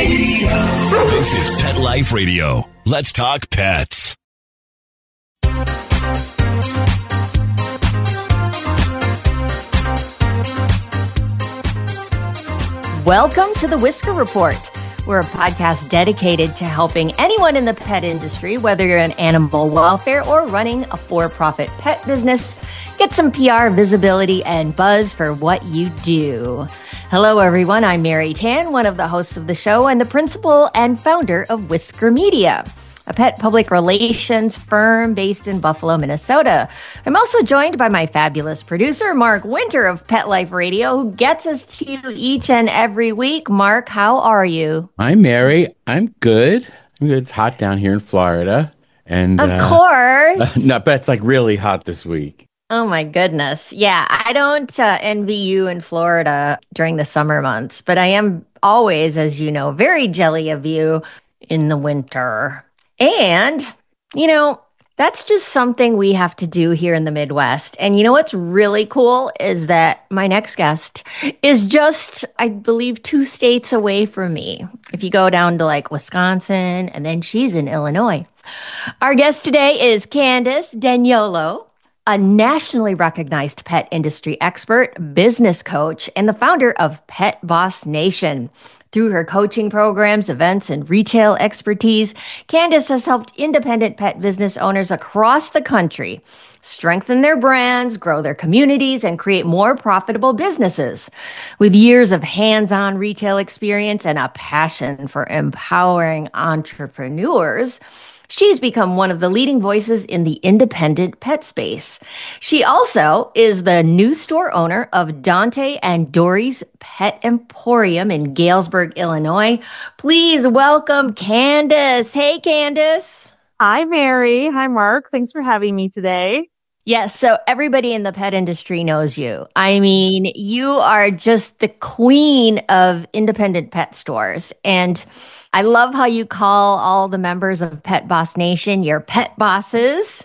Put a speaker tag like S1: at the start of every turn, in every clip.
S1: Radio. This is Pet Life Radio. Let's talk pets.
S2: Welcome to the Whisker Report. We're a podcast dedicated to helping anyone in the pet industry, whether you're in animal welfare or running a for-profit pet business, get some PR visibility and buzz for what you do. Hello, everyone. I'm Mary Tan, one of the hosts of the show and the principal and founder of Whisker Media, a pet public relations firm based in Buffalo, Minnesota. I'm also joined by my fabulous producer, Mark Winter of Pet Life Radio, who gets us to you each and every week. Mark, how are you?
S3: Hi, Mary. I'm good. It's hot down here in Florida. And
S2: of course.
S3: No, but it's like really hot this week.
S2: Oh, my goodness. Yeah, I don't envy you in Florida during the summer months, but I am always, as you know, very jelly of you in the winter. And, you know, that's just something we have to do here in the Midwest. And you know what's really cool is that my next guest is just, I believe, 2 states away from me. If you go down to like Wisconsin, and then she's in Illinois. Our guest today is Candace Daniolo, a nationally recognized pet industry expert, business coach, and the founder of Pet Boss Nation. Through her coaching programs, events, and retail expertise, Candace has helped independent pet business owners across the country strengthen their brands, grow their communities, and create more profitable businesses. With years of hands-on retail experience and a passion for empowering entrepreneurs, she's become one of the leading voices in the independent pet space. She also is the new store owner of Dante and Dory's Pet Emporium in Galesburg, Illinois. Please welcome Candace. Hey, Candace.
S4: Hi, Mary. Hi, Mark. Thanks for having me today.
S2: Yes, so everybody in the pet industry knows you. I mean, you are just the queen of independent pet stores. And I love how you call all the members of Pet Boss Nation your pet bosses.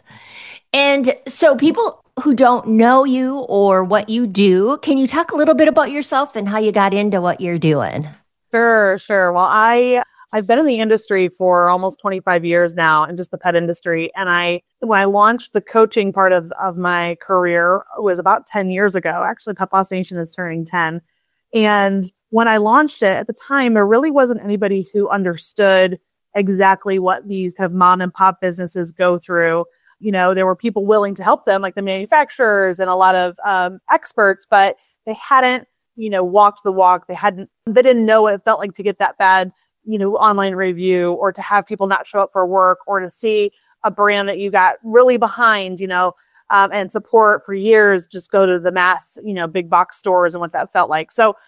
S2: And so people who don't know you or what you do, can you talk a little bit about yourself and how you got into what you're doing?
S4: Sure. Well, I've been in the industry for almost 25 years now, in just the pet industry. And when I launched the coaching part of my career, it was about 10 years ago. Actually, Pet Boss Nation is turning 10. And when I launched it at the time, there really wasn't anybody who understood exactly what these kind of mom and pop businesses go through. You know, there were people willing to help them, like the manufacturers and a lot of experts, but they hadn't, walked the walk. They didn't know what it felt like to get that bad, online review, or to have people not show up for work, or to see a brand that you got really behind, and support for years, just go to the mass, big box stores, and what that felt like. So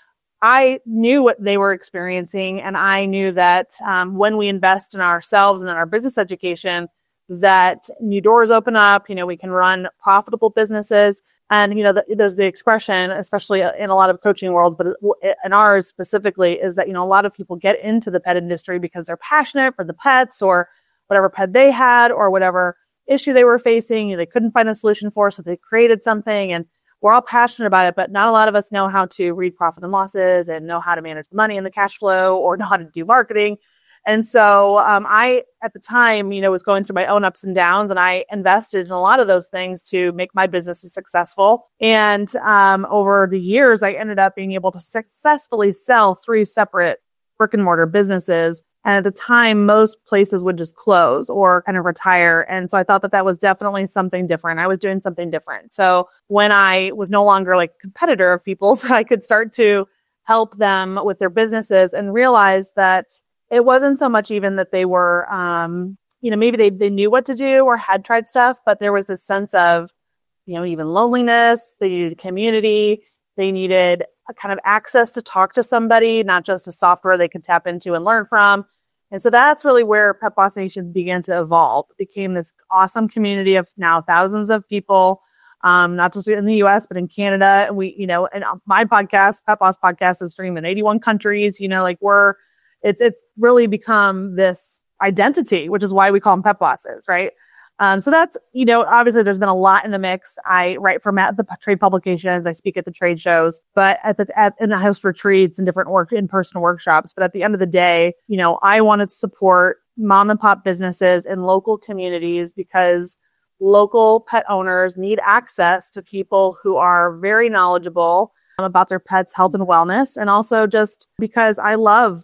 S4: I knew what they were experiencing. And I knew that when we invest in ourselves and in our business education, that new doors open up, we can run profitable businesses. And, there's the expression, especially in a lot of coaching worlds, but in ours specifically, is that, a lot of people get into the pet industry because they're passionate for the pets, or whatever pet they had, or whatever issue they were facing, they couldn't find a solution for, so they created something. And we're all passionate about it, but not a lot of us know how to read profit and losses and know how to manage the money and the cash flow, or know how to do marketing. And so I, at the time, was going through my own ups and downs, and I invested in a lot of those things to make my businesses successful. And over the years, I ended up being able to successfully sell 3 separate brick and mortar businesses. And at the time, most places would just close or kind of retire. And so I thought that was definitely something different. I was doing something different. So when I was no longer like a competitor of people's, I could start to help them with their businesses, and realize that it wasn't so much even that they were, maybe they knew what to do or had tried stuff, but there was this sense of, even loneliness. They needed community. They needed a kind of access to talk to somebody, not just a software they could tap into and learn from. And so that's really where Pet Boss Nation began to evolve. It became this awesome community of now thousands of people, not just in the US, but in Canada. And we, and my podcast, Pet Boss Podcast, is streamed in 81 countries. It's really become this identity, which is why we call them pet bosses, right? So that's, obviously there's been a lot in the mix. I write for the trade publications. I speak at the trade shows, but in the house retreats and different in-person workshops. But at the end of the day, I wanted to support mom and pop businesses in local communities because local pet owners need access to people who are very knowledgeable about their pets' health and wellness. And also just because I love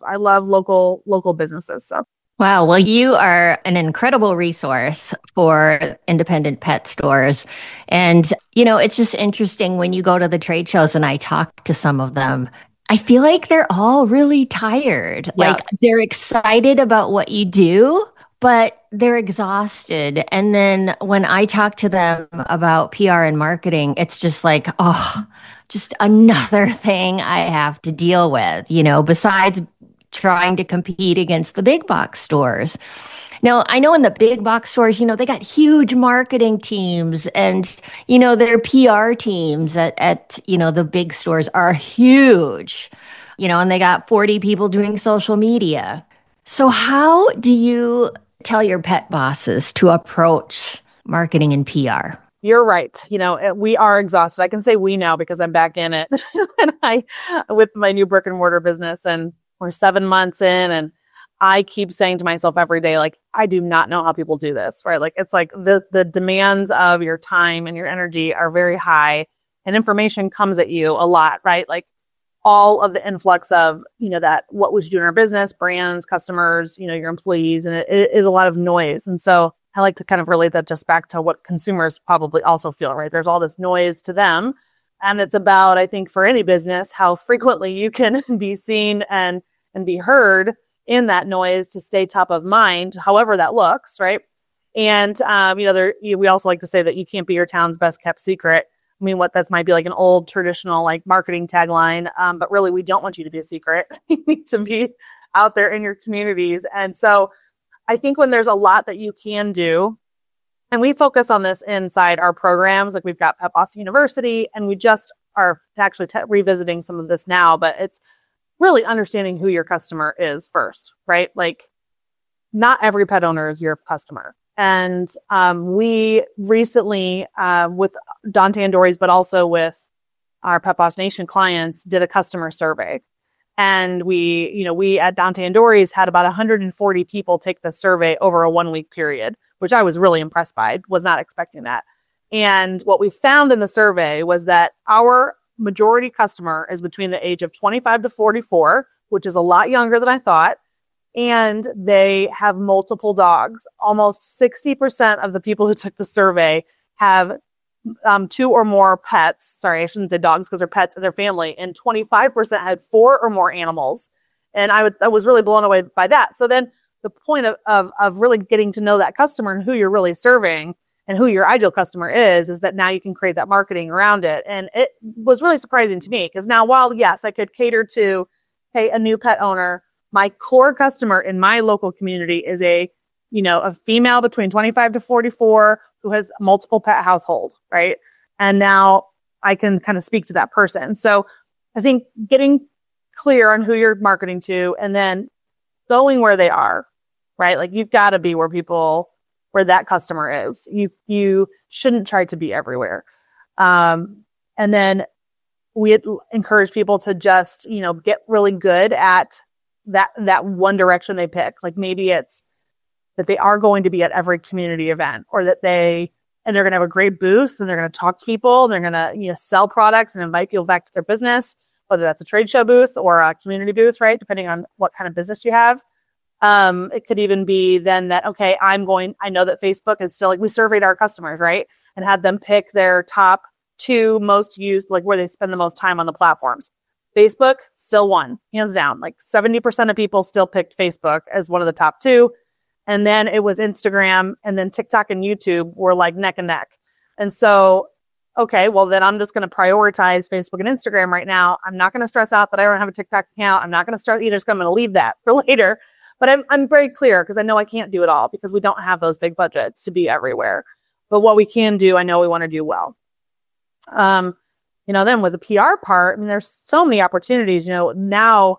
S4: local businesses. So.
S2: Wow. Well, you are an incredible resource for independent pet stores. And, it's just interesting when you go to the trade shows and I talk to some of them, I feel like they're all really tired.
S4: Yes.
S2: Like they're excited about what you do, but they're exhausted. And then when I talk to them about PR and marketing, it's just like, just another thing I have to deal with, besides trying to compete against the big box stores. Now, I know in the big box stores, they got huge marketing teams and, their PR teams at the big stores are huge, and they got 40 people doing social media. So how do you tell your pet bosses to approach marketing and PR?
S4: You're right. We are exhausted. I can say we now because I'm back in it and with my new brick and mortar business, and we're 7 months in, and I keep saying to myself every day, like, I do not know how people do this, right? Like, it's like the demands of your time and your energy are very high, and information comes at you a lot, right? Like all of the influx of, that what was you doing in our business, brands, customers, your employees, and it is a lot of noise. And so I like to kind of relate that just back to what consumers probably also feel, right? There's all this noise to them. And it's about, I think, for any business, how frequently you can be seen and be heard in that noise to stay top of mind, however that looks, right? And, we also like to say that you can't be your town's best kept secret. I mean, that might be like an old traditional like marketing tagline, but really we don't want you to be a secret. You need to be out there in your communities. And so I think when there's a lot that you can do, and we focus on this inside our programs, like we've got Pet Boss University, and we just are actually revisiting some of this now, but it's really understanding who your customer is first, right? Like not every pet owner is your customer. And we recently, with Dante and Dory's, but also with our Pet Boss Nation clients, did a customer survey. And we at Dante and Dory's had about 140 people take the survey over a 1-week period, which I was really impressed by, was not expecting that. And what we found in the survey was that our majority customer is between the age of 25 to 44, which is a lot younger than I thought. And they have multiple dogs. Almost 60% of the people who took the survey have 2 or more pets. Sorry, I shouldn't say dogs because they're pets in their family. And 25% had 4 or more animals. And I was really blown away by that. So then the point of really getting to know that customer and who you're really serving and who your ideal customer is that now you can create that marketing around it. And it was really surprising to me because now, while yes, I could cater to, hey, a new pet owner, my core customer in my local community is a female between 25 to 44 who has multiple pet household, right? And now I can kind of speak to that person. So I think getting clear on who you're marketing to and then going where they are, right? Like you've got to be where that customer is. You shouldn't try to be everywhere. And then we encourage people to just, get really good at that one direction they pick. Like maybe it's that they are going to be at every community event, or that they're going to have a great booth and they're going to talk to people. They're going to, sell products and invite people back to their business, whether that's a trade show booth or a community booth, right? Depending on what kind of business you have. It could even be then that, okay, I know that Facebook is still, like, we surveyed our customers, right? And had them pick their top 2 most used, like where they spend the most time on the platforms. Facebook still won, hands down. Like 70% of people still picked Facebook as one of the top 2. And then it was Instagram, and then TikTok and YouTube were like neck and neck. And so, okay, well then I'm just going to prioritize Facebook and Instagram right now. I'm not going to stress out that I don't have a TikTok account. I'm not going to start either. I'm going to leave that for later. But I'm very clear because I know I can't do it all because we don't have those big budgets to be everywhere. But what we can do, I know we want to do well. Then with the PR part, I mean, there's so many opportunities, now,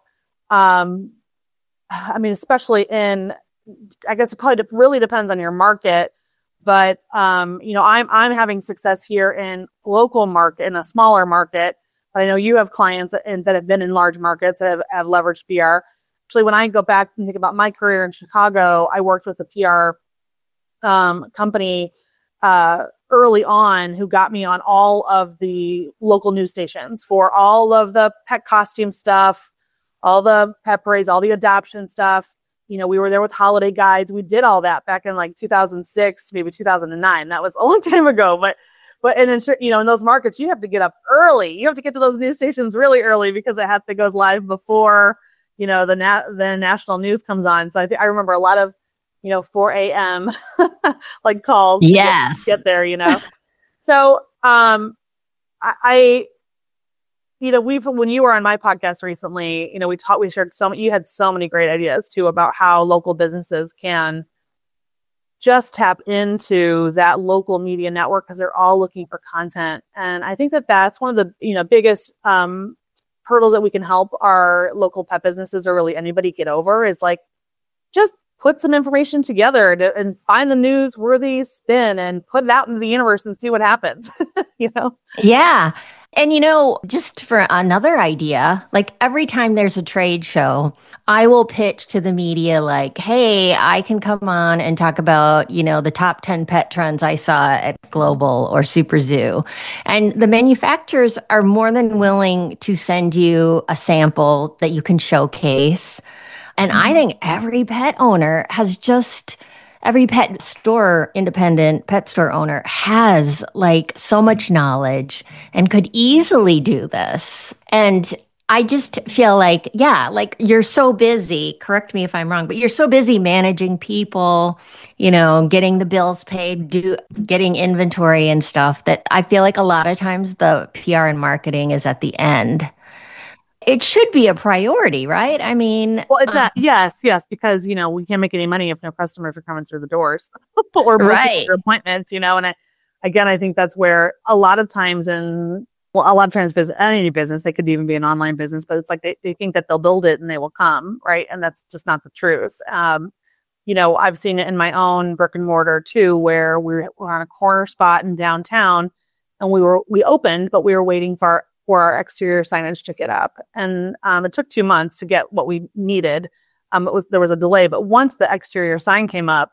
S4: especially in, I guess it probably really depends on your market, But, I'm having success here in local market, in a smaller market. But I know you have clients that have been in large markets that have leveraged PR. Actually, when I go back and think about my career in Chicago, I worked with a PR company early on who got me on all of the local news stations for all of the pet costume stuff, all the pet parades, all the adoption stuff. We were there with holiday guides. We did all that back in like 2006, maybe 2009. That was a long time ago. But in those markets, you have to get up early. You have to get to those news stations really early because it goes live before, the national news comes on. So I remember a lot of, 4 a.m. like calls to get there, So, when you were on my podcast recently, we shared you had so many great ideas too about how local businesses can just tap into that local media network because they're all looking for content. And I think that's one of the, biggest, hurdles that we can help our local pet businesses or really anybody get over is like, just put some information together and find the newsworthy spin and put it out into the universe and see what happens,
S2: Yeah. And, just for another idea, like every time there's a trade show, I will pitch to the media like, hey, I can come on and talk about, the top 10 pet trends I saw at Global or Super Zoo. And the manufacturers are more than willing to send you a sample that you can showcase. And I think every pet owner every pet store, independent pet store owner has like so much knowledge and could easily do this. And I just feel like, like you're so busy, correct me if I'm wrong, but you're so busy managing people, getting the bills paid, getting inventory and stuff that I feel like a lot of times the PR and marketing is at the end. It should be a priority, right? I mean,
S4: well, it's yes, because we can't make any money if no customers are coming through the doors or booking their appointments. And I think that's where a lot of times any business, they could even be an online business, but it's like they think that they'll build it and they will come, right? And that's just not the truth. I've seen it in my own brick and mortar too, where we're on a corner spot in downtown, and we opened, but we were waiting for our exterior signage to get up. And it took 2 months to get what we needed. There was a delay, but once the exterior sign came up,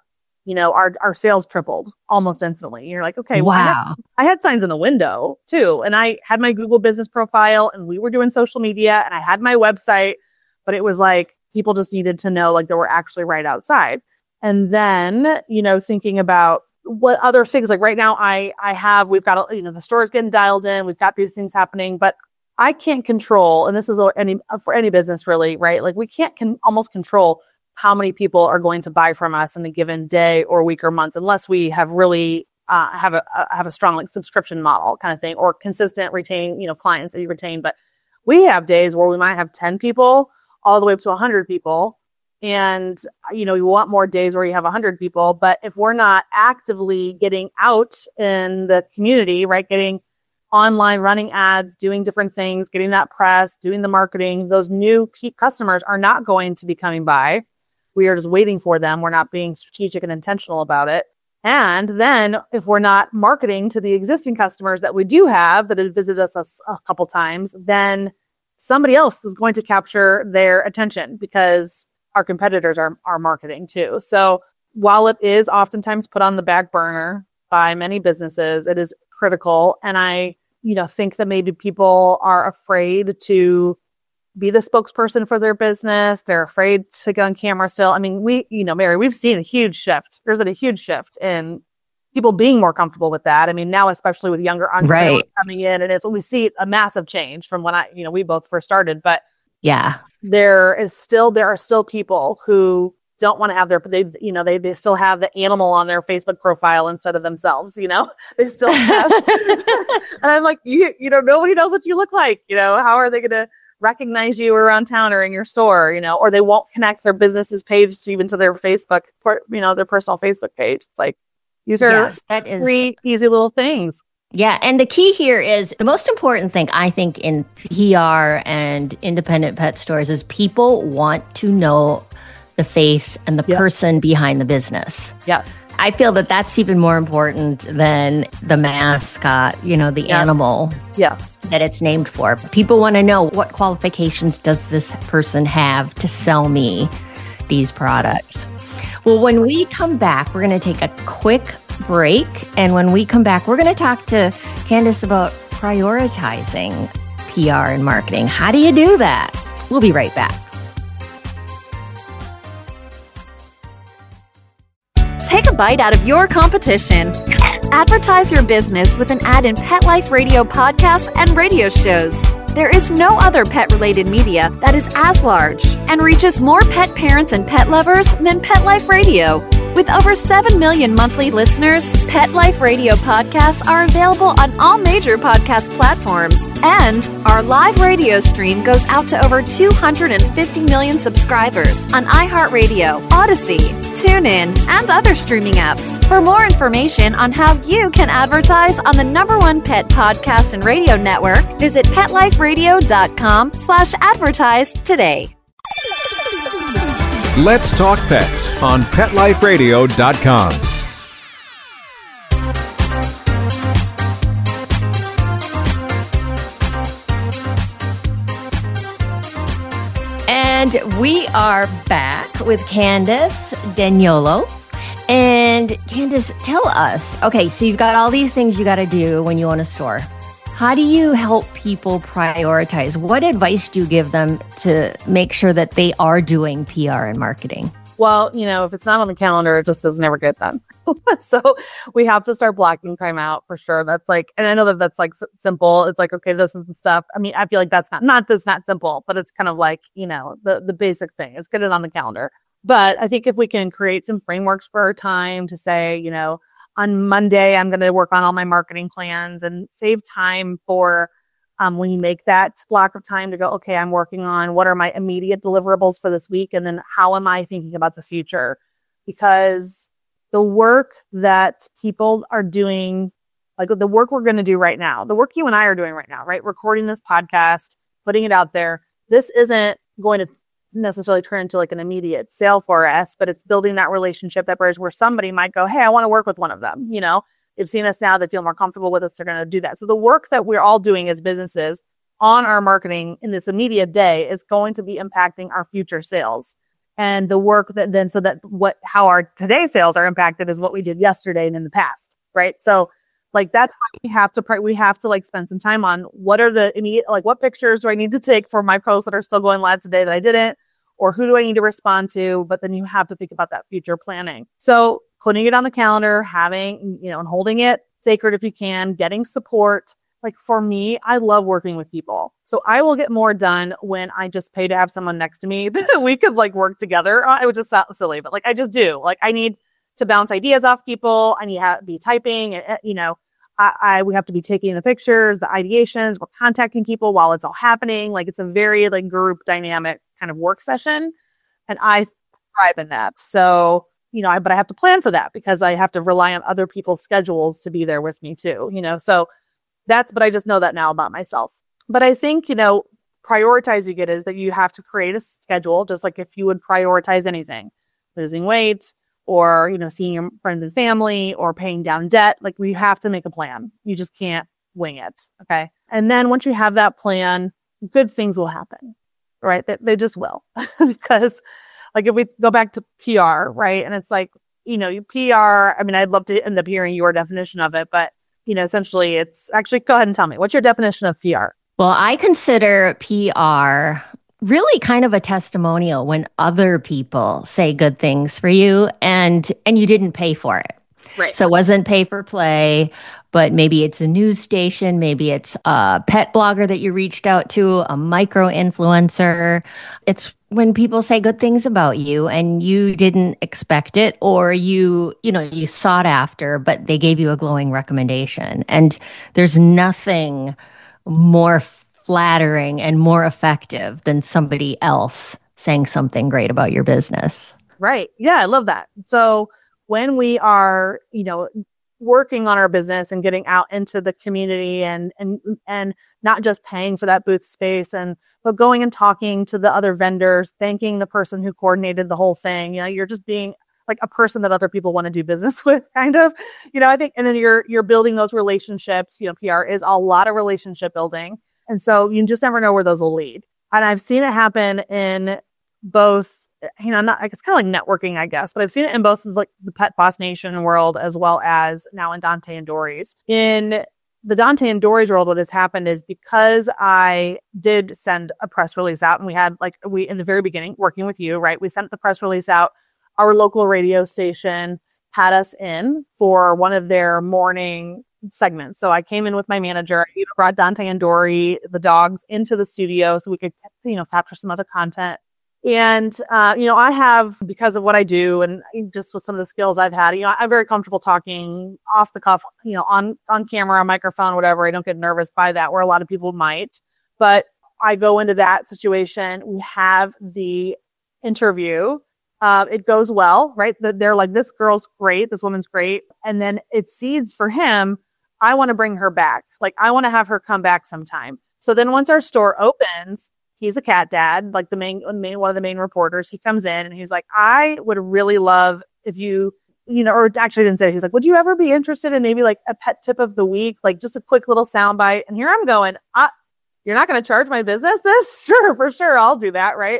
S4: our sales tripled almost instantly. You're like, okay,
S2: wow.
S4: I had signs in the window too. And I had my Google business profile and we were doing social media and I had my website, but it was like, people just needed to know like they were actually right outside. And then, thinking about what other things, like right now we've got, the store's getting dialed in, we've got these things happening, but I can't control, and this is for any business really, right? Like we can't almost control how many people are going to buy from us in a given day or week or month, unless we have really have a strong like subscription model kind of thing, or consistent clients that you retain. But we have days where we might have 10 people all the way up to 100 people. And, you want more days where you have 100 people. But if we're not actively getting out in the community, right, getting online, running ads, doing different things, getting that press, doing the marketing, those new customers are not going to be coming by. We are just waiting for them. We're not being strategic and intentional about it. And then if we're not marketing to the existing customers that we do have that have visited us a couple times, then somebody else is going to capture their attention because our competitors are marketing too. So while it is oftentimes put on the back burner by many businesses, it is critical. And I, think that maybe people are afraid to be the spokesperson for their business. They're afraid to get on camera still. I mean, Mary, we've seen a huge shift. There's been a huge shift in people being more comfortable with that. I mean, now, especially with younger entrepreneurs coming in, and we see a massive change from when we both first started, but
S2: yeah.
S4: There are still people who don't want to have they still have the animal on their Facebook profile instead of themselves, they still have, and I'm like, nobody knows what you look like, how are they going to recognize you around town or in your store, or they won't connect their business's page even to their Facebook, their personal Facebook page. It's like, these are three easy little things.
S2: Yeah. And the key here is the most important thing, I think, in PR and independent pet stores is people want to know the the face and the person behind the business.
S4: Yes.
S2: I feel that that's even more important than the mascot, the animal that it's named for. People want to know, what qualifications does this person have to sell me these products? Well, when we come back, we're going to take a quick break. And when we come back, we're going to talk to Candace about prioritizing PR and marketing. How do you do that? We'll be right back.
S5: Take a bite out of your competition. Advertise your business with an ad in Pet Life Radio podcasts and radio shows. There is no other pet-related media that is as large and reaches more pet parents and pet lovers than Pet Life Radio. With over 7 million monthly listeners, Pet Life Radio podcasts are available on all major podcast platforms. And our live radio stream goes out to over 250 million subscribers on iHeartRadio, Odyssey, TuneIn, and other streaming apps. For more information on how you can advertise on the #1 pet podcast and radio network, visit PetLifeRadio.com/advertise today.
S6: Let's Talk Pets on PetLifeRadio.com.
S2: And we are back with Candace Daniolo. And Candace, tell us, okay, so you've got all these things you got to do when you own a store. How do you help people prioritize? What advice do you give them to make sure that they are doing PR and marketing?
S4: Well, if it's not on the calendar, it just doesn't ever get done. So we have to start blocking time out for sure. That's and I know that that's simple. It's okay, this is the stuff. I mean, I feel like that's not simple, but it's kind of the basic thing. Let's get it on the calendar. But I think if we can create some frameworks for our time to say, on Monday, I'm going to work on all my marketing plans and save time for when you make that block of time to go, okay, I'm working on what are my immediate deliverables for this week? And then how am I thinking about the future? Because the work that people are doing, the work we're going to do right now, the work you and I are doing right now, right? Recording this podcast, putting it out there. This isn't going to necessarily turn into an immediate sale for us, but it's building that relationship, that bridge where somebody might go, hey, I want to work with one of them. They've seen us now, they feel more comfortable with us, they're going to do that. So the work that we're all doing as businesses on our marketing in this immediate day is going to be impacting our future sales. And the work that then, how our today sales are impacted is what we did yesterday and in the past, right? So that's why we have to spend some time on what are the immediate, what pictures do I need to take for my posts that are still going live today that I didn't, or who do I need to respond to? But then you have to think about that future planning. So putting it on the calendar, having, and holding it sacred if you can, getting support. For me, I love working with people. So I will get more done when I just pay to have someone next to me that we could work together. It would just sound silly, but I just do. I need to bounce ideas off people. I need to be typing, and, we have to be taking the pictures, the ideations, we're contacting people while it's all happening. It's a very group dynamic kind of work session. And I thrive in that. So, but I have to plan for that because I have to rely on other people's schedules to be there with me too, so but I just know that now about myself. But I think, prioritizing it is that you have to create a schedule, just like if you would prioritize anything, losing weight or, seeing your friends and family or paying down debt. We have to make a plan. You just can't wing it. Okay. And then once you have that plan, good things will happen, right? They just will. Because if we go back to PR, right? And it's PR, I mean, I'd love to end up hearing your definition of it, but essentially it's actually, go ahead and tell me, what's your definition of PR?
S2: Well, I consider PR really kind of a testimonial when other people say good things for you and you didn't pay for it.
S4: Right.
S2: So it wasn't pay for play, but maybe it's a news station, maybe it's a pet blogger that you reached out to, a micro influencer. It's when people say good things about you and you didn't expect it, or you sought after, but they gave you a glowing recommendation. And there's nothing more flattering and more effective than somebody else saying something great about your business.
S4: Right. Yeah, I love that. So when we are, working on our business and getting out into the community and not just paying for that booth space but going and talking to the other vendors, thanking the person who coordinated the whole thing. You're just being like a person that other people want to do business with, kind of, I think, and then you're building those relationships. PR is a lot of relationship building. And so you just never know where those will lead. And I've seen it happen in both, not, it's kind of like networking, I guess, but I've seen it in both like the Pet Boss Nation world as well as now in Dante and Dory's. In the Dante and Dory's world, what has happened is because I did send a press release out, and we had in the very beginning working with you, right? We sent the press release out. Our local radio station had us in for one of their morning segments. So I came in with my manager. He brought Dante and Dory, the dogs, into the studio so we could, capture some other content. And, I have, because of what I do and just with some of the skills I've had, I'm very comfortable talking off the cuff, on camera, on microphone, whatever. I don't get nervous by that, where a lot of people might. But I go into that situation. We have the interview. It goes well, right? They're like, this girl's great. This woman's great. And then it seeds for him. I want to bring her back. Like, I want to have her come back sometime. So then once our store opens, he's a cat dad, like one of the main reporters. He comes in and he's like, I would really love if you, or actually didn't say it. He's like, would you ever be interested in maybe like a pet tip of the week? Like just a quick little soundbite. And here I'm going, you're not going to charge my business this? Sure, for sure. I'll do that. Right.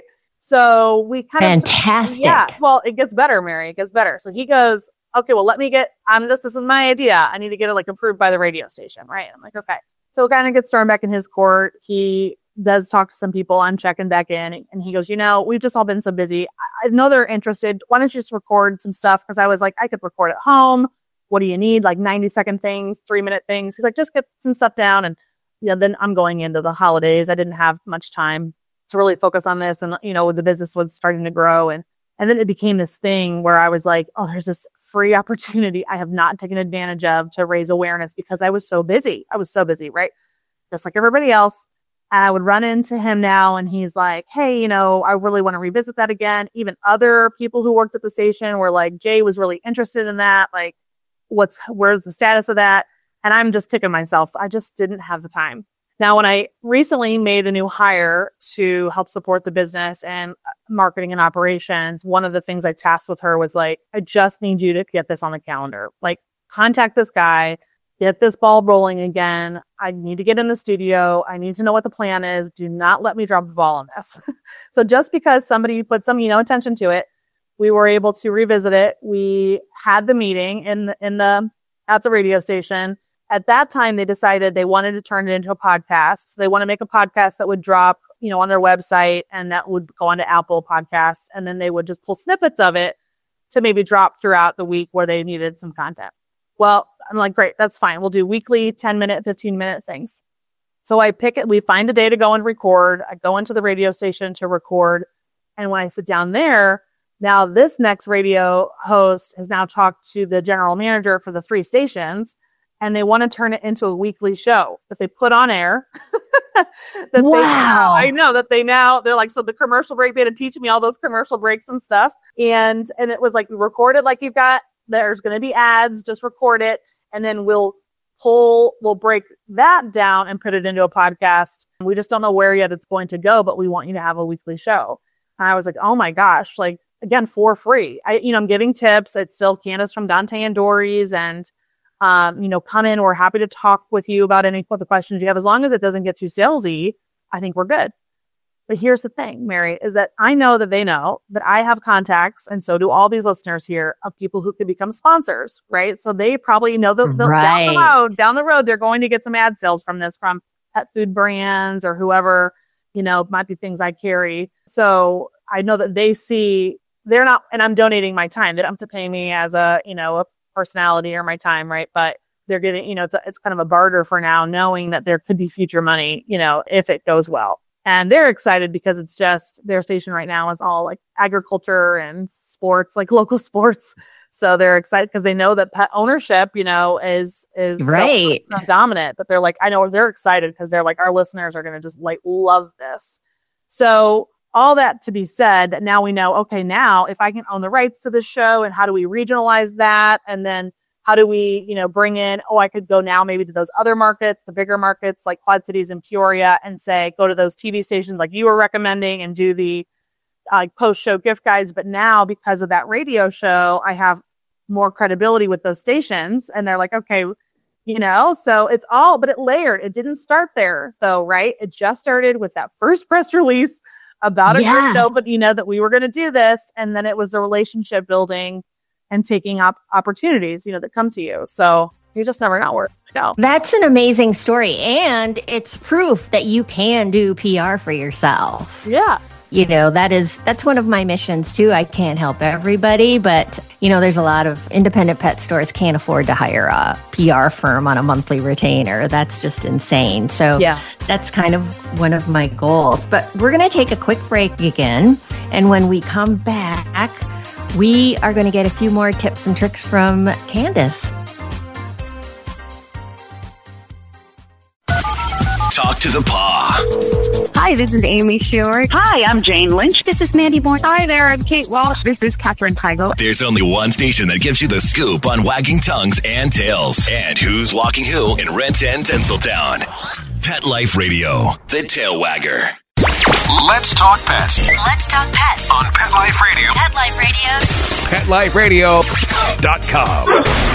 S4: So we kind of
S2: fantastic.
S4: Yeah. Well, it gets better, Mary. It gets better. So he goes, okay, well, let me get, this is my idea. I need to get it like approved by the radio station. Right. I'm like, okay. So it kind of gets thrown back in his court. He does talk to some people. I'm checking back in and he goes, we've just all been so busy. I know they're interested. Why don't you just record some stuff? Cause I was like, I could record at home. What do you need? Like 90-second things, 3-minute things. He's like, just get some stuff down. And then I'm going into the holidays. I didn't have much time to really focus on this. And, the business was starting to grow. And then it became this thing where I was like, oh, there's this free opportunity I have not taken advantage of to raise awareness because I was so busy. Right? Just like everybody else. And I would run into him now and he's like, hey, I really want to revisit that again. Even other people who worked at the station were like, Jay was really interested in that. Like, where's the status of that? And I'm just kicking myself. I just didn't have the time. Now, when I recently made a new hire to help support the business and marketing and operations, one of the things I tasked with her was like, I just need you to get this on the calendar. Like, contact this guy, get this ball rolling again. I need to get in the studio. I need to know what the plan is. Do not let me drop the ball on this. So just because somebody put some, attention to it, we were able to revisit it. We had the meeting at the radio station. At that time, they decided they wanted to turn it into a podcast. So they want to make a podcast that would drop, on their website and that would go onto Apple Podcasts. And then they would just pull snippets of it to maybe drop throughout the week where they needed some content. Well, I'm like, great, that's fine. We'll do weekly 10-minute, 15-minute things. So I pick it. We find a day to go and record. I go into the radio station to record. And when I sit down there, now this next radio host has now talked to the general manager for the 3 stations. And they want to turn it into a weekly show that they put on air.
S2: Wow.
S4: They're like, so the commercial break, they had to teach me all those commercial breaks and stuff. And it was like, record it like you've got, there's going to be ads, just record it. And then we'll break that down and put it into a podcast. We just don't know where yet it's going to go, but we want you to have a weekly show. And I was like, oh my gosh, like again, for free. I'm giving tips. It's still Candace from Dante and Dory's and, come in. We're happy to talk with you about any of the questions you have. As long as it doesn't get too salesy, I think we're good. But here's the thing, Mary, is that I know that they know that I have contacts, and so do all these listeners here, of people who could become sponsors, right? So they probably know that
S2: Right.
S4: down the road, they're going to get some ad sales from this, from pet food brands or whoever, might be things I carry. So I know that they see, they're not, and I'm donating my time. They don't have to pay me as a personality or my time, right? But they're getting, it's kind of a barter for now, knowing that there could be future money, if it goes well. And they're excited because it's just their station right now is all like agriculture and sports, like local sports. So they're excited because they know that pet ownership, is
S2: Right.
S4: so dominant. But they're like, I know they're excited because they're like, our listeners are going to just like love this. So all that to be said, that now we know, okay, now if I can own the rights to the show and how do we regionalize that? And then How do we, bring in, I could go now maybe to those other markets, the bigger markets like Quad Cities and Peoria, and say, go to those TV stations like you were recommending and do the post-show gift guides. But now because of that radio show, I have more credibility with those stations. And they're like, okay, so it's all, but it layered. It didn't start there though, right? It just started with that first press release about a group show, but that we were going to do this. And then it was the relationship building and taking up opportunities, that come to you. So you just never know where to go.
S2: That's an amazing story. And it's proof that you can do PR for yourself.
S4: Yeah.
S2: That's one of my missions too. I can't help everybody, but there's a lot of independent pet stores can't afford to hire a PR firm on a monthly retainer. That's just insane. So that's kind of one of my goals. But we're going to take a quick break again. And when we come back, we are going to get a few more tips and tricks from Candace.
S1: Talk to the paw.
S7: Hi, this is Amy Shore.
S8: Hi, I'm Jane Lynch.
S7: This is Mandy Bourne. Hi there, I'm Kate Walsh. This is Catherine Heigl.
S1: There's only one station that gives you the scoop on wagging tongues and tails. And who's walking who in Renton and Tinseltown. Pet Life Radio, the tail wagger.
S6: Let's talk pets
S9: Let's talk pets
S6: on Pet Life Radio.
S9: Pet Life Radio.
S6: PetLifeRadio.com.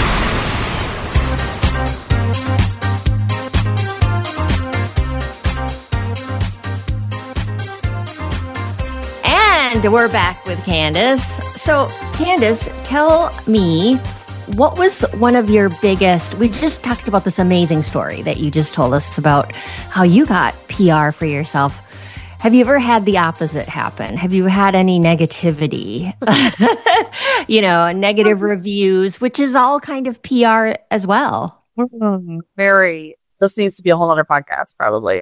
S2: And we're back with Candace. So, Candace, tell me, what was one of your biggest, we just talked about this amazing story that you just told us about how you got PR for yourself. Have you ever had the opposite happen? Have you had any negativity, negative reviews, which is all kind of PR as well?
S4: Very. This needs to be a whole other podcast, probably.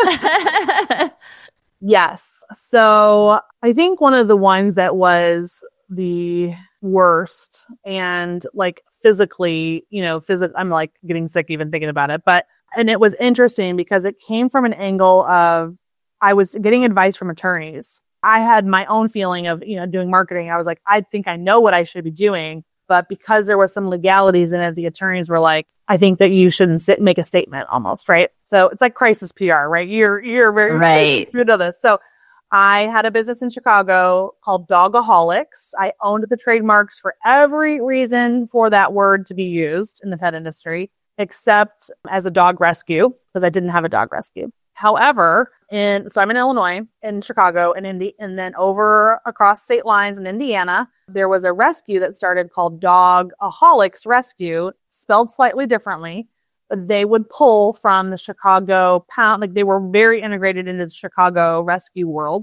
S4: Yes. So I think one of the ones that was the worst and physically, I'm getting sick even thinking about it. And it was interesting because it came from an angle of I was getting advice from attorneys. I had my own feeling of, doing marketing. I was like, I think I know what I should be doing. But because there was some legalities in it, the attorneys were like, I think that you shouldn't make a statement almost, right? So it's like crisis PR, right? You're very
S2: right.
S4: You know this. So I had a business in Chicago called Dogaholics. I owned the trademarks for every reason for that word to be used in the pet industry, except as a dog rescue, because I didn't have a dog rescue. However, so I'm in Illinois, in Chicago, and then over across state lines in Indiana, there was a rescue that started called Dogaholics Rescue, spelled slightly differently, but they would pull from the Chicago pound, they were very integrated into the Chicago rescue world.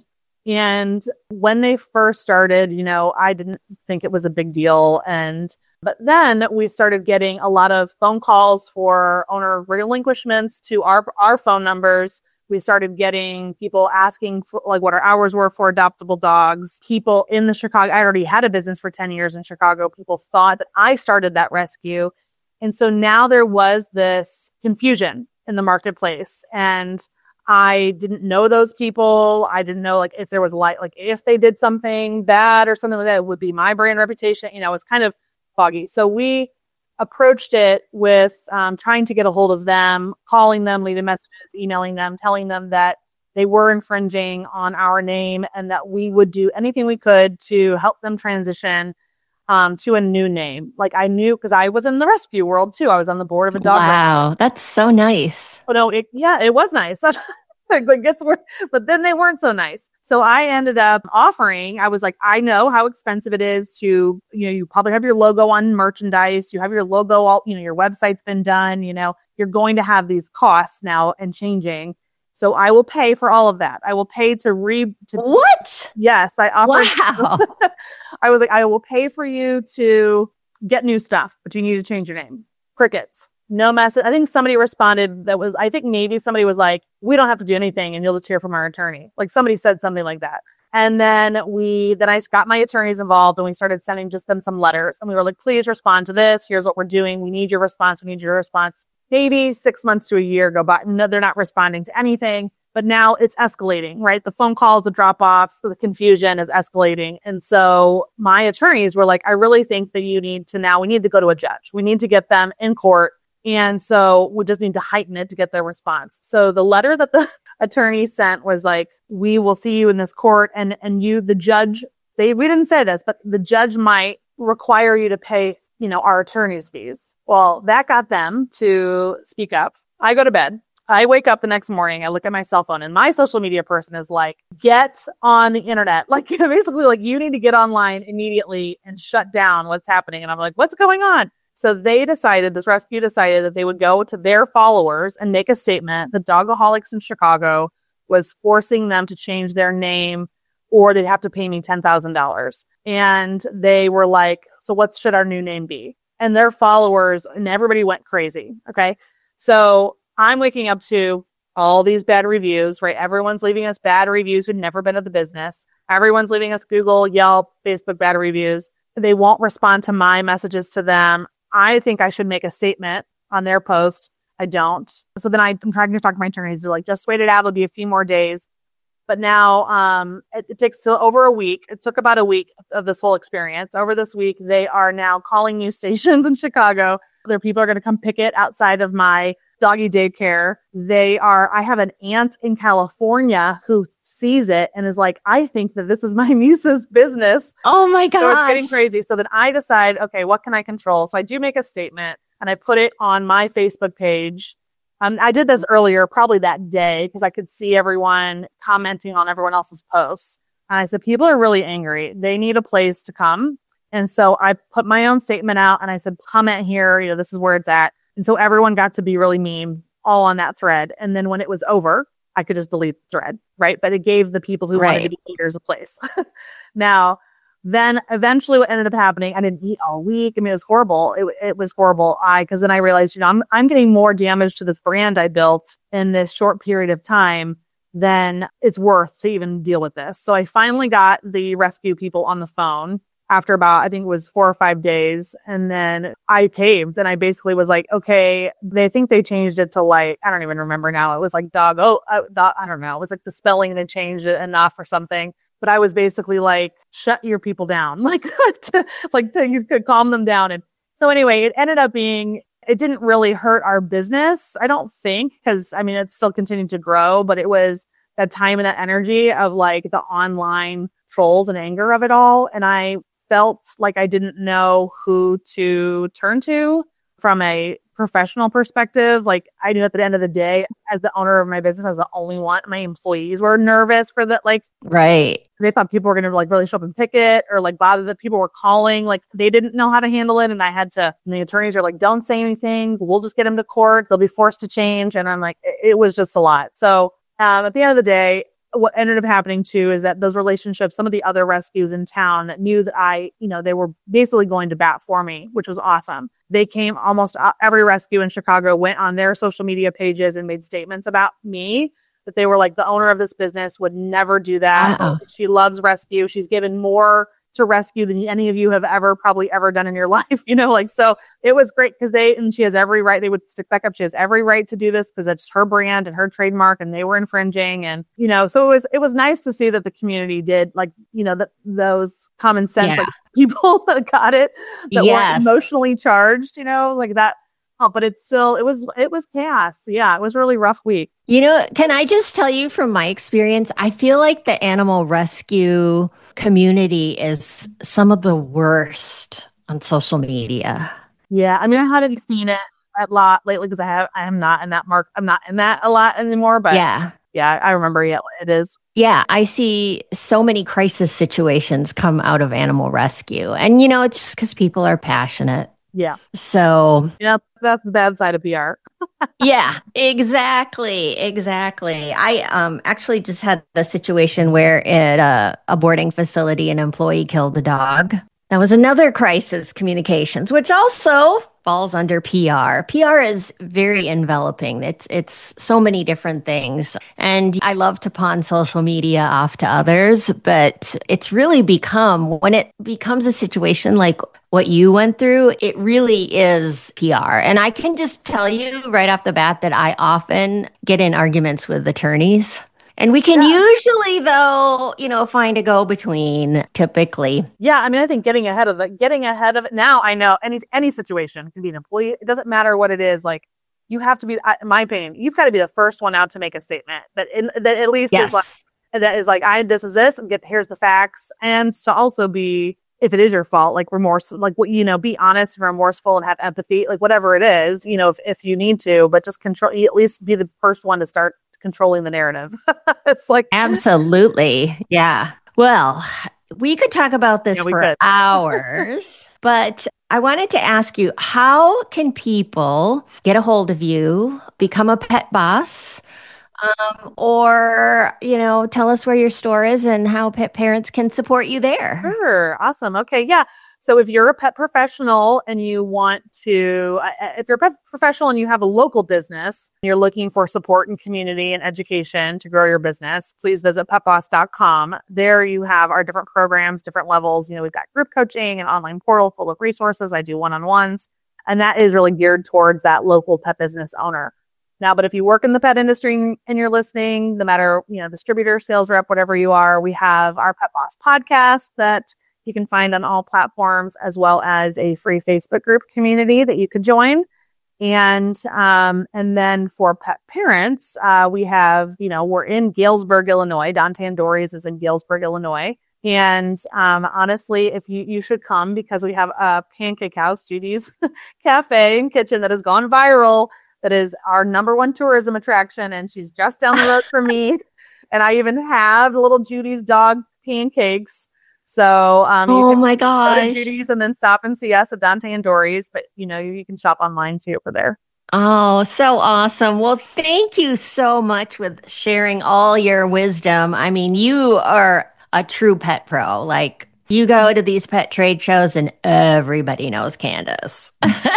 S4: And when they first started, I didn't think it was a big deal. But then we started getting a lot of phone calls for owner relinquishments to our phone numbers. We started getting people asking for what our hours were for adoptable dogs. People in the Chicago, I already had a business for 10 years in Chicago. People thought that I started that rescue. And so now there was this confusion in the marketplace. And I didn't know those people. I didn't know if there was if they did something bad or something like that, it would be my brand reputation. It's kind of foggy. So we approached it with trying to get a hold of them, calling them, leaving messages, emailing them, telling them that they were infringing on our name and that we would do anything we could to help them transition to a new name. I knew because I was in the rescue world too. I was on the board of a dog.
S2: Wow, that's so nice.
S4: Oh no, it was nice. It gets worse, but then they weren't so nice. So I ended up offering, I was like, I know how expensive it is to, you probably have your logo on merchandise. You have your logo, all, your website's been done, you're going to have these costs now and changing. So I will pay for all of that. I will pay to
S2: What?
S4: Yes, I offered.
S2: Wow.
S4: I was like, I will pay for you to get new stuff, but you need to change your name. Crickets. No message. I think somebody responded maybe somebody was like, we don't have to do anything and you'll just hear from our attorney. Somebody said something like that. And then I got my attorneys involved and we started sending just them some letters. And we were like, please respond to this. Here's what we're doing. We need your response. Maybe 6 months to a year go by. No, they're not responding to anything. But now it's escalating, right? The phone calls, the drop-offs, the confusion is escalating. And so my attorneys were like, I really think that we need to go to a judge. We need to get them in court. And so we just need to heighten it to get their response. So the letter that the attorney sent was like, we will see you in this court and you, the judge, we didn't say this, but the judge might require you to pay, our attorney's fees. Well, that got them to speak up. I go to bed. I wake up the next morning, I look at my cell phone, and my social media person is like, get on the internet. Like, basically, like, you need to get online immediately and shut down what's happening. And I'm like, what's going on? So this rescue decided that they would go to their followers and make a statement that Dogaholics in Chicago was forcing them to change their name or they'd have to pay me $10,000. And they were like, so what should our new name be? And their followers and everybody went crazy. Okay. So I'm waking up to all these bad reviews, right? Everyone's leaving us bad reviews who'd never been at the business. Everyone's leaving us Google, Yelp, Facebook bad reviews. They won't respond to my messages to them. I think I should make a statement on their post. I don't. So then I'm trying to talk to my attorneys. They're like, just wait it out. It'll be a few more days. But now it takes over a week. It took about a week of this whole experience. Over this week, they are now calling news stations in Chicago. Their people are going to come picket outside of my doggy daycare. I have an aunt in California who sees it and is like, I think that this is my niece's business.
S2: Oh my God.
S4: So it's getting crazy. So then I decide, okay, what can I control? So I do make a statement and I put it on my Facebook page. I did this earlier, probably that day, because I could see everyone commenting on everyone else's posts. And I said, people are really angry. They need a place to come. And so I put my own statement out and I said, comment here, this is where it's at. And so everyone got to be really mean all on that thread. And then when it was over, I could just delete the thread, right? But it gave the people who wanted to be haters a place. Now, then eventually what ended up happening, I didn't eat all week. I mean, it was horrible. It was horrible. Because then I realized, I'm getting more damage to this brand I built in this short period of time than it's worth to even deal with this. So I finally got the rescue people on the phone after about, I think it was 4 or 5 days. And then I caved and I basically was like, okay, they think they changed it to like, I don't even remember now. It was like I don't know. It was like the spelling, they changed it enough or something. But I was basically like, shut your people down, you could calm them down. And so anyway, it ended up being, it didn't really hurt our business, I don't think, because I mean, it's still continued to grow, but it was that time and that energy of like the online trolls and anger of it all. And I felt like I didn't know who to turn to from a professional perspective. Like I knew at the end of the day, as the owner of my business, I was the only one. My employees were nervous for that. Like,
S2: right.
S4: They thought people were going to like really show up and picket or like bother that people were calling. Like they didn't know how to handle it. And and the attorneys are like, don't say anything. We'll just get them to court. They'll be forced to change. And I'm like, it was just a lot. So at the end of the day, what ended up happening too is that those relationships, some of the other rescues in town that knew that they were basically going to bat for me, which was awesome. They came, almost every rescue in Chicago went on their social media pages and made statements about me, that they were like, the owner of this business would never do that.
S2: Wow.
S4: She loves rescue. She's given more to rescue than any of you have probably ever done in your life, so it was great because and she has every right. They would stick back up. She has every right to do this because it's her brand and her trademark and they were infringing. And, so it was nice to see that the community did those common sense like, people that got it, that weren't emotionally charged, like that. Oh, but it was chaos. Yeah, it was a really rough week.
S2: Can I just tell you from my experience, I feel like the animal rescue community is some of the worst on social media.
S4: Yeah, I mean, I hadn't seen it a lot lately because I am not in that I'm not in that a lot anymore. But yeah, I remember. Yeah, it is.
S2: Yeah, I see so many crisis situations come out of animal rescue, and it's just because people are passionate.
S4: Yeah.
S2: So,
S4: that's the bad side of PR.
S2: Yeah, exactly. I actually just had a situation where at a boarding facility, an employee killed a dog. That was another crisis communications, which also falls under PR. PR is very enveloping. It's so many different things. And I love to pawn social media off to others, but it's really become, when it becomes a situation like what you went through, it really is PR. And I can just tell you right off the bat that I often get in arguments with attorneys. And we can usually, though, find a go-between typically.
S4: Yeah, I mean, I think getting ahead of it now, I know any situation can be an employee. It doesn't matter what it is. Like, you have to be, in my opinion, you've got to be the first one out to make a statement that at least is this, here's the facts. And to also be, if it is your fault, like remorse, like what, be honest and remorseful and have empathy, like whatever it is, if you need to, but just at least be the first one to start controlling the narrative. It's like
S2: absolutely. Yeah. Well, we could talk about this for hours, but I wanted to ask you, how can people get a hold of you, become a pet boss, or, tell us where your store is and how pet parents can support you there?
S4: Sure. Awesome. Okay. Yeah. So if you're a pet professional and you want to, if you're a pet professional and you have a local business, you're looking for support and community and education to grow your business, please visit petboss.com. There you have our different programs, different levels. We've got group coaching, an online portal full of resources. I do one-on-ones, and that is really geared towards that local pet business owner. Now, but if you work in the pet industry and you're listening, no matter, distributor, sales rep, whatever you are, we have our Pet Boss podcast that you can find on all platforms, as well as a free Facebook group community that you could join. And then for pet parents, we have, we're in Galesburg, Illinois. Dante and Dory's is in Galesburg, Illinois. And honestly, if you should come, because we have a Pancake House, Judy's Cafe and Kitchen, that has gone viral. That is our number one tourism attraction. And she's just down the road from me. And I even have little Judy's dog pancakes. So,
S2: oh my gosh,
S4: go to Judy's and then stop and see us at Dante and Dory's. But, you can shop online too over there.
S2: Oh, so awesome. Well, thank you so much with sharing all your wisdom. I mean, you are a true pet pro. Like, you go to these pet trade shows and everybody knows Candace.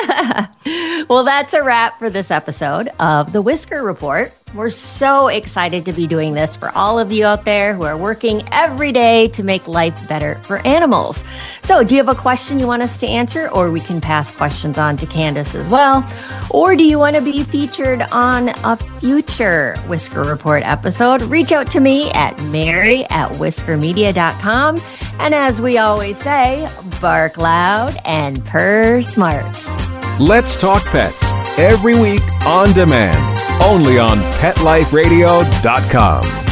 S2: Well, that's a wrap for this episode of The Whisker Report. We're so excited to be doing this for all of you out there who are working every day to make life better for animals. So do you have a question you want us to answer, or we can pass questions on to Candace as well? Or do you want to be featured on a future Whisker Report episode? Reach out to me at mary@whiskermedia.com. And as we always say, bark loud and purr smart.
S6: Let's Talk Pets, every week on demand, only on PetLifeRadio.com.